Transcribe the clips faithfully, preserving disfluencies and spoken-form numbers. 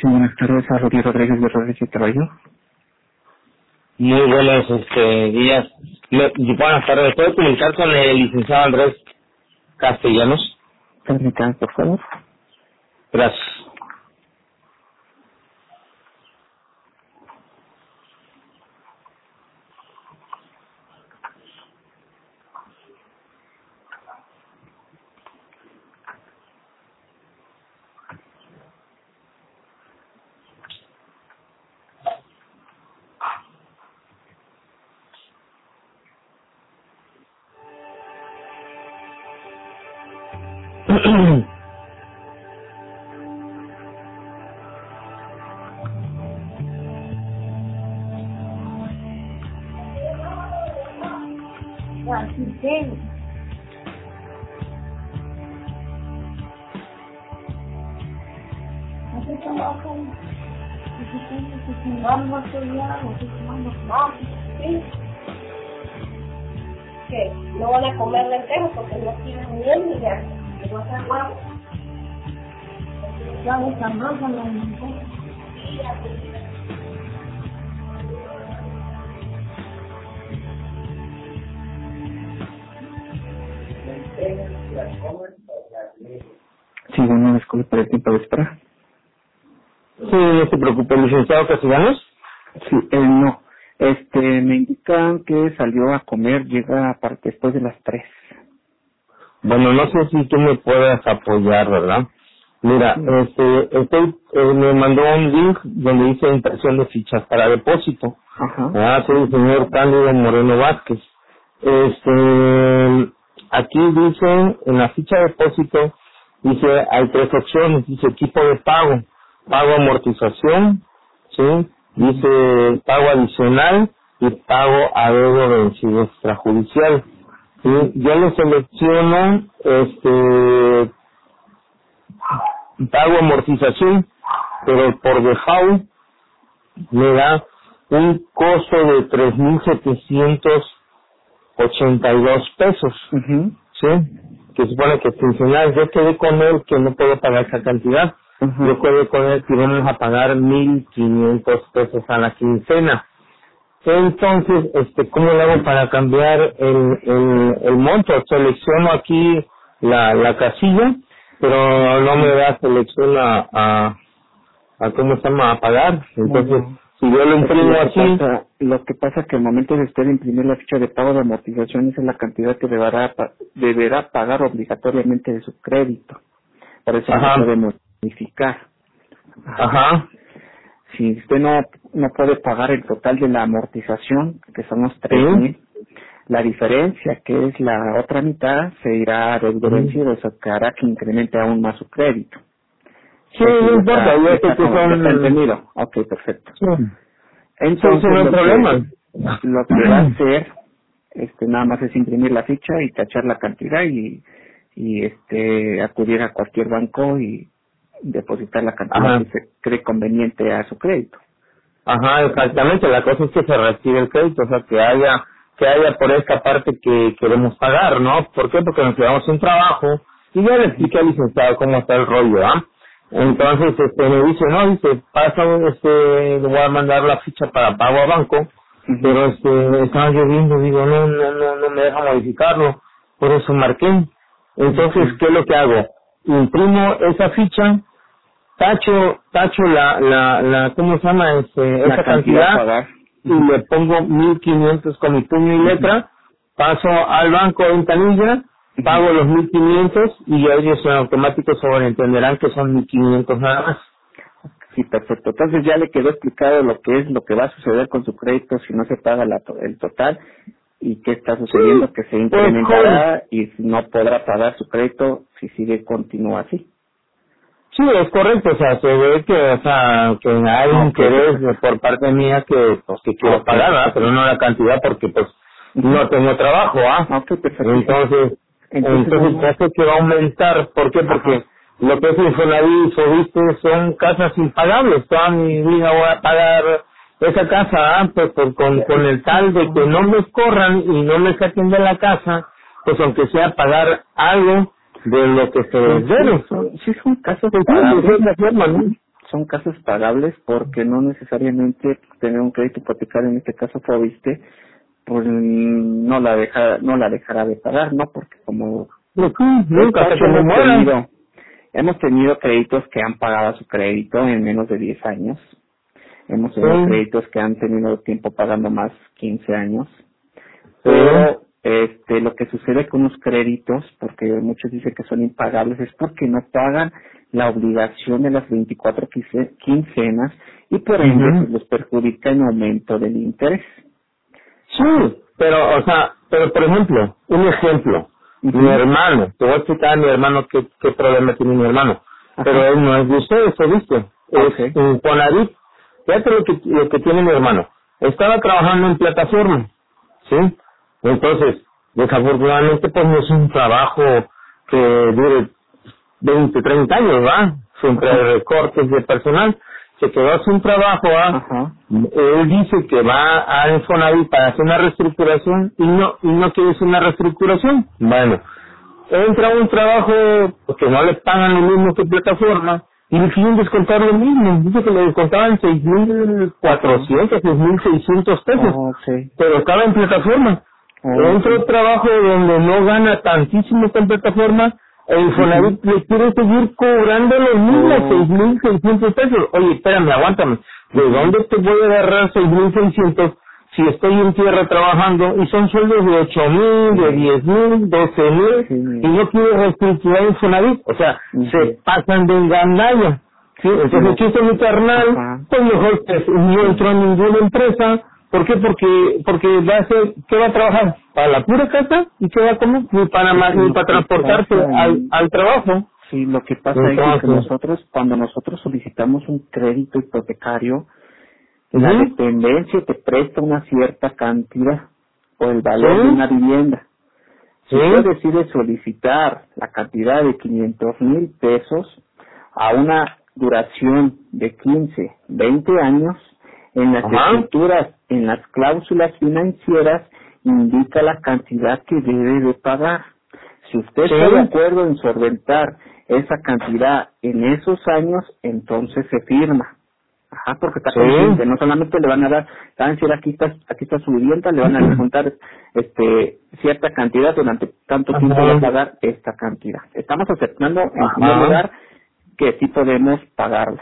Sí, buenas tardes, a Rodríguez Rodríguez de Rodríguez Caballo. Muy buenos este, días. Me, buenas tardes. ¿Puedo comunicar con el licenciado Andrés Castellanos? Permítame, por favor. Gracias. ¿Qué? No van a comer lentejas porque no tienen miel ni ya. Les va a hacer huevo. Ya gustan más a las lentejas. Sí, bueno, disculpe por el tiempo de espera. Sí, no se preocupe, licenciado Castellanos. Sí, él no. Este, me indican que salió a comer, llega para después de las tres. Bueno, no sé si tú me puedes apoyar, ¿verdad? Mira, Sí. este, estoy, eh, me mandó un link donde dice impresión de fichas para depósito. Ajá. Ah, soy el señor Cándido Moreno Vázquez. Este, aquí dice, en la ficha de depósito, dice, hay tres opciones, dice equipo de pago, pago amortización, ¿sí? Dice pago adicional y pago a deuda vencido extrajudicial. ¿Sí? Yo le selecciono, este, pago amortización, pero por default me da un costo de tres mil setecientos ochenta y dos pesos, Uh-huh. ¿sí? Que supone que es quincenal. Yo quedé con él que no puedo pagar esa cantidad. Uh-huh. Yo quedé con él que vamos a pagar mil quinientos pesos a la quincena. Entonces, este, ¿cómo le hago para cambiar el, el, el monto? Selecciono aquí la, la casilla, pero no me da selección a, a, a ¿cómo se llama? A pagar. Entonces, Bueno, si yo lo es que imprimo lo que así, pasa, lo que pasa que al momento de usted imprimir la ficha de pago de amortización, esa es la cantidad que deberá, pa- deberá pagar obligatoriamente de su crédito. Por eso no se ajá, puede modificar. ajá, Si usted no, no puede pagar el total de la amortización, que son los tres sí, mil, la diferencia, que es la otra mitad, se irá a deuda ujú. vencido, eso que hará que incremente aún más su crédito. Sí, Eso no ya importa, está, yo ya sé está, que como- ya está son... entendido. Ok, perfecto. Sí, sí, sí, Entonces no hay lo que, problema. lo que va a hacer, este, nada más es imprimir la ficha y tachar la cantidad y, y este, acudir a cualquier banco y depositar la cantidad Ajá, que se cree conveniente a su crédito. ajá, exactamente, la cosa es que se recibe el crédito, o sea, que haya, que haya por esta parte que queremos pagar, ¿no? ¿Por qué? Porque nos quedamos sin trabajo, y ya le expliqué al licenciado cómo está el rollo, ¿ah? Entonces, este, me dice, no, dice, pasa, este, le voy a mandar la ficha para pago a banco, Ujú. pero este, estaba lloviendo, digo, no, no, no, no me deja modificarlo, por eso marqué. Entonces, Ujú. ¿qué es lo que hago? Imprimo esa ficha, tacho, tacho la, la, la, ¿cómo se llama? Este, La esa cantidad a cantidad, pagar. y le pongo mil quinientos con mi puño y Ujú. letra, paso al banco de ventanilla, Ujú. pago los mil quinientos y ellos en automático sobreentenderán que son mil quinientos nada más. Sí, perfecto. Entonces ya le quedó explicado lo que es, lo que va a suceder con su crédito si no se paga la to- el total y qué está Sí, sucediendo, que se pues joven, incrementará y no podrá pagar su crédito si sigue continúa así. sí, es correcto, o sea, se ve que, o sea, que hay Ok, interés de- perfecto. por parte mía que, pues, que quiero Ok, pagar, ¿verdad? perfecto. Pero no la cantidad porque, pues, Ujú. no tengo trabajo, ¿ah? Ok, perfectísimo. Entonces, Entonces entonces vamos. esto que va a aumentar, ¿por qué? Ajá. Porque lo que es Infonavit, ¿viste? Son casas impagables, toda mi vida voy a pagar esa casa, ¿ah? Pues, pues, con, con el tal de que no me corran y no me saquen de la casa, pues aunque sea pagar algo de lo que se Pues sí, debe. son, sí son casos Pues sí, de pagables. cierta forma, ¿no? son casos pagables porque no necesariamente tener un crédito hipotecario, en este caso Fobiste, pues no la deja, no la dejará de pagar, ¿no? Porque como nunca se hemos muera. tenido, hemos tenido créditos que han pagado su crédito en menos de diez años. Hemos tenido sí. créditos que han tenido tiempo pagando más quince años. Pero este lo que sucede con los créditos, porque muchos dicen que son impagables, es porque no pagan la obligación de las veinticuatro quincenas y por ende uh-huh. pues, les perjudica el aumento del interés. Sí, pero, o sea, pero por ejemplo, un ejemplo, uh-huh. mi hermano, te voy a explicar a mi hermano qué, qué problema tiene mi hermano, uh-huh. pero él no es de ustedes, ¿viste? Okay. Es un Fonavit. Fíjate lo que, lo que tiene mi hermano. Estaba trabajando en plataforma, ¿sí? Entonces, desafortunadamente, pues no es un trabajo que dure veinte, treinta años, ¿va? Siempre hay recortes de personal. Se quedó sin trabajo, ¿va? Él dice que va a Infonavit para hacer una reestructuración y no, y no quiere hacer una reestructuración. Bueno, entra a un trabajo que no le pagan lo mismo que plataforma y le quieren descontar lo mismo. Dice que le descontaban seis mil cuatrocientos, seis mil seiscientos pesos, oh, okay. pero estaba en plataforma. Oh, entra a un trabajo donde no gana tantísimo en plataforma, el Infonavit uh-huh. le quiere seguir cobrando lo mismo, oh. seis mil seiscientos pesos. Oye, espérame, aguántame. ¿De uh-huh. dónde te voy a agarrar seis mil seiscientos si estoy en tierra trabajando y son sueldos de ocho mil, de diez mil, doce mil uh-huh. y no quiero reestructurar Infonavit? O sea, uh-huh. se pasan de engaño. ¿Sí? Entonces, aquí está mi carnal, uh-huh. pues mejor que no entró a ninguna empresa. ¿Por qué? Porque porque va a ser, ¿qué va a trabajar? ¿Para la pura casa? ¿Y qué va a comer? Ni para más, ni para transportarse al, al trabajo. Sí, lo que pasa es que nosotros, cuando nosotros solicitamos un crédito hipotecario, uh-huh. la dependencia te presta una cierta cantidad o el valor ¿Sí? de una vivienda. Si ¿Sí? tú decides solicitar la cantidad de quinientos mil pesos a una duración de quince, veinte años, en las Ajá. escrituras, en las cláusulas financieras, indica la cantidad que debe de pagar. Si usted ¿Sí? está de acuerdo en solventar esa cantidad en esos años, entonces se firma. Ajá, porque está ¿Sí? consciente, no solamente le van a dar, saben si aquí está, aquí está su vivienda, le van a descontar este cierta cantidad durante tanto Ajá. tiempo va a pagar esta cantidad. Estamos aceptando en Ajá. primer lugar que sí podemos pagarla.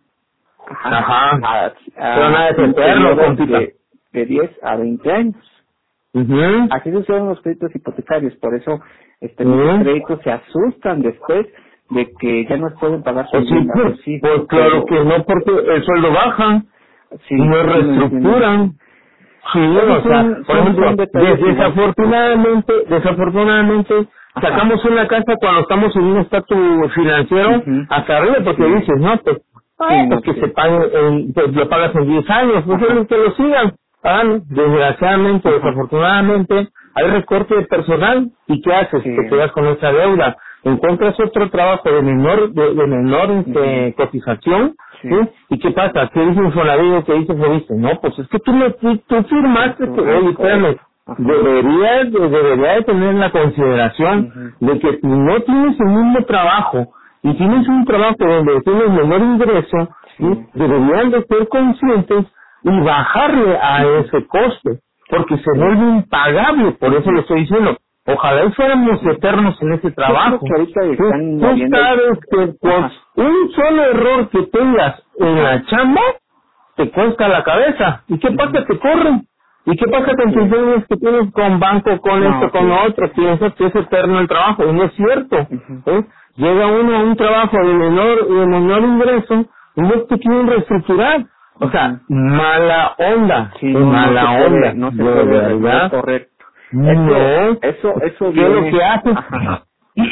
Ajá, Ajá. A, a, Pero nada de eterno, de, de diez a veinte años. Uh-huh. Así suceden los créditos hipotecarios, por eso este uh-huh. los créditos se asustan después de que ya no pueden pagar su pues vivienda. Sí, pues, sí, pues claro pero, que no, porque el sueldo baja, sí, y no reestructuran. Sí, Pero o sea, son, por son, ejemplo, son des, desafortunadamente, desafortunadamente, Ajá. sacamos una casa cuando estamos en un estatus financiero uh-huh. hasta arriba, porque sí. dices, no, pues, Sí, no, pues que sí. se pague, en, pues lo pagas en diez años, pues es que lo sigan pagando. Desgraciadamente, Ajá. desafortunadamente, hay recorte de personal, ¿y qué haces? Sí. Te quedas con esa deuda. Encuentras otro trabajo de menor, de, de menor uh-huh. cotización, sí. ¿sí? ¿Y qué pasa? ¿Qué dice Infonavit? ¿Qué dice Fobiste? No, pues es que tú, me, tú, tú firmaste, que, oye, espérame, deberías, de, debería de tener la consideración uh-huh. de que si no tienes el mismo trabajo, y tienes un trabajo donde tienes menor ingreso, sí. ¿sí? deberían de ser conscientes y bajarle a ese coste, porque se vuelve impagable, por eso lo estoy diciendo. Ojalá y fuéramos eternos en ese trabajo. Que ahorita están tú, tú sabes que pues, un solo error que tengas en la chamba te cuesta la cabeza. ¿Y qué pasa? Te corren. ¿Y qué pasa con tus deudas que tienes con banco, con no, esto, con lo otro? Piensas que es eterno el trabajo, y no es cierto. Uh-huh. ¿eh? Llega uno a un trabajo de menor, de menor ingreso y no te quieren reestructurar. O sea, mala onda. Sí, no, mala no se onda. Puede, no se puede, ¿verdad? No, correcto. No. Eso, eso ¿Qué viene. es lo que haces? Ajá.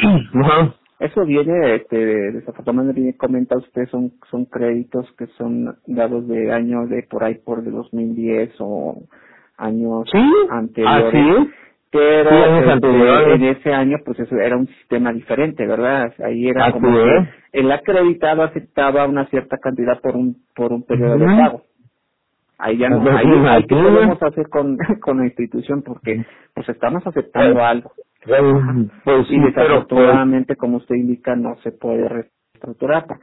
Ajá. Eso viene, este, desafortunadamente viene, comenta usted, son, son créditos que son dados de años de por ahí por de dos mil diez o años ¿Sí? anteriores. ¿Ah, sí? Pero sí, años este, anteriores. en ese año pues eso era un sistema diferente, ¿verdad? Ahí era Así como es. que el acreditado aceptaba una cierta cantidad por un por un periodo uh-huh. de pago. Ahí ya no, ahí, ahí qué podemos hacer con, con la institución, porque pues estamos aceptando eh, algo. Eh, pues, y desafortunadamente, como usted indica, no se puede reestructurar porque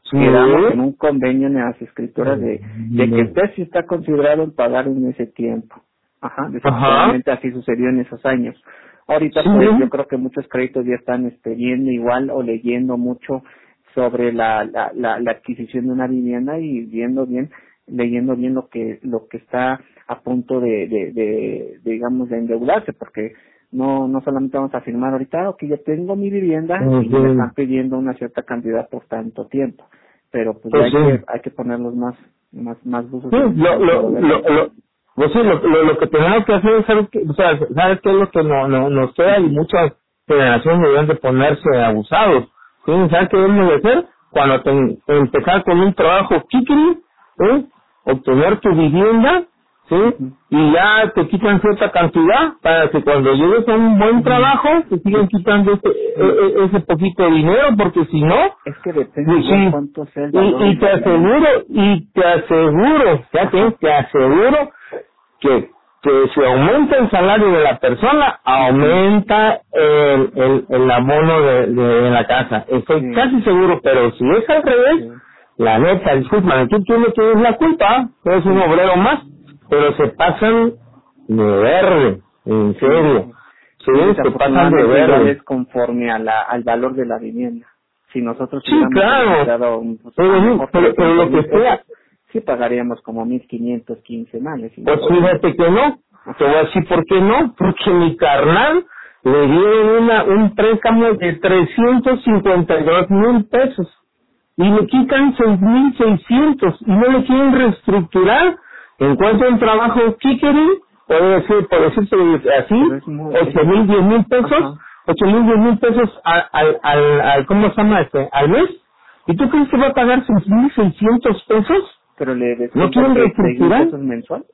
Sí. quedamos en un convenio en las escrituras de, de que usted sí está considerado en pagar en ese tiempo. Ajá, desafortunadamente así sucedió en esos años. Ahorita Sí. pues yo creo que muchos créditos ya están este, viendo igual o leyendo mucho sobre la, la, la, la adquisición de una vivienda y viendo bien, leyendo bien lo que lo que está a punto de, de, de, de digamos, de endeudarse, porque no no solamente vamos a firmar ahorita, ok, yo tengo mi vivienda Uh-huh. y me están pidiendo una cierta cantidad por tanto tiempo, pero pues, Pues ya hay sí. que hay que ponerlos más más más buzos Sí, en- lo, en lo, todo de lo, ley. lo, pues sí, lo, lo, lo que tenemos que hacer es saber que, o sea, ¿sabes qué es lo que no, no, nos queda? Y muchas generaciones deben de ponerse abusados. ¿Sí? ¿Sabes qué debemos de hacer? Cuando te, empezar con un trabajo kikiri, ¿sí? Obtener tu vivienda, ¿sí? Ujú. Y ya te quitan cierta cantidad para que cuando llegues a un buen trabajo te sigan quitando ese, e- e- ese poquito de dinero, porque si no, Es que depende sí, igual sí. cuánto sea el Y, valor y de te la vivienda. aseguro, y te aseguro, fíjate, Ajá. te aseguro que, que si aumenta el salario de la persona, aumenta el, el, el abono de, de la casa. Estoy Sí. casi seguro, pero si es al revés, Sí. la neta, disculpa, tú, tú no tienes la culpa, tú eres un Sí. obrero más, pero se pasan de verde, en serio. Sí, Y se pasan de desafortunadamente igual verde. es conforme a la, al valor de la vivienda. Si nosotros Sí, hubiéramos claro, solicitado un, pues, a pero, lo mejor pero, pero trescientos lo mil que sea, pesos, sí pagaríamos como mil quinientos quincenales. pues igual. fíjate que no, te voy a decir por qué no, porque mi carnal le dieron una, un préstamo de trescientos cincuenta y dos mil pesos y le quitan seis mil seiscientos y no le quieren reestructurar. Encuentra un trabajo kikeri, puede decir, por decirse así, Pero es muy- ocho mil, diez mil pesos, Ajá. ocho mil, diez mil pesos al, al, al, al, ¿cómo se llama este? Al mes. ¿Y tú crees que va a pagar seis mil seiscientos pesos? Pero le ¿No descuenta quieren que seis mil reestructurar? pesos mensual.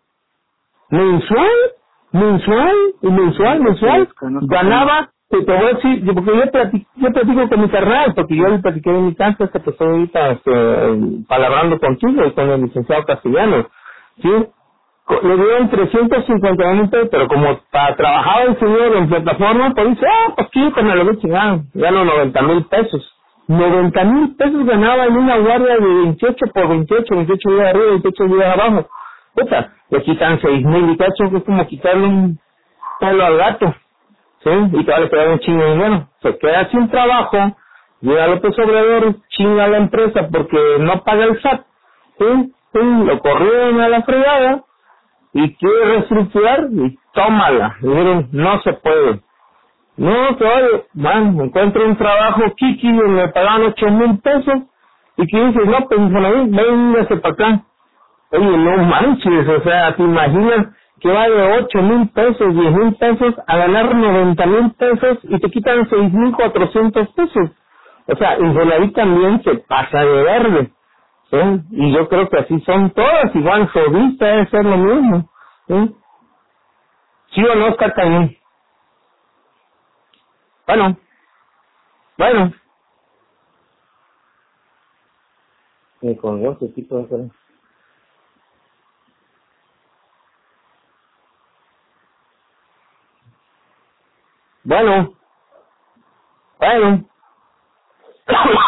Mensual, mensual, y mensual, Yo sí mensual. desconozco Ganaba, te, te voy a decir, yo- porque yo platico, yo platico con mi carnal, porque yo le platiqué en mi casa hasta que estoy ahorita este, palabrando contigo y con el licenciado castellano. ¿Sí? Co- Le dieron trescientos cincuenta mil pesos, pero como para trabajar el señor en plataforma, pues dice, ah, pues quítame lo que chingar, gano noventa mil pesos. noventa mil pesos ganaba en una guardia de veintiocho por veintiocho, veintiocho días arriba, veintiocho días abajo. Puta, le quitan seis mil y cacho, que es como quitarle un pelo al gato, ¿sí? Y te va a quedar un chingo de dinero. Se queda sin trabajo, llega López Obrador, chinga a la empresa porque no paga el S A T, ¿sí? Sí, lo corrieron a la fregada y quiere reestructurar y tómala. Y miren, no se puede. No, que oye, man, encuentro un trabajo kiki donde me pagan ocho mil pesos y que dices, no, pues Infonavit, véngase para acá. Oye, no manches, o sea, te imaginas que va de ocho mil pesos, diez mil pesos a ganar noventa mil pesos y te quitan seis mil cuatrocientos pesos. O sea, Infonavit también se pasa de verde, ¿sí? Y yo creo que así son todas, igual Jovista debe ser lo mismo, ¿sí? ¿Sí o no está cañón? Bueno, bueno. Me colgó ese tipo de cosas. Bueno, bueno.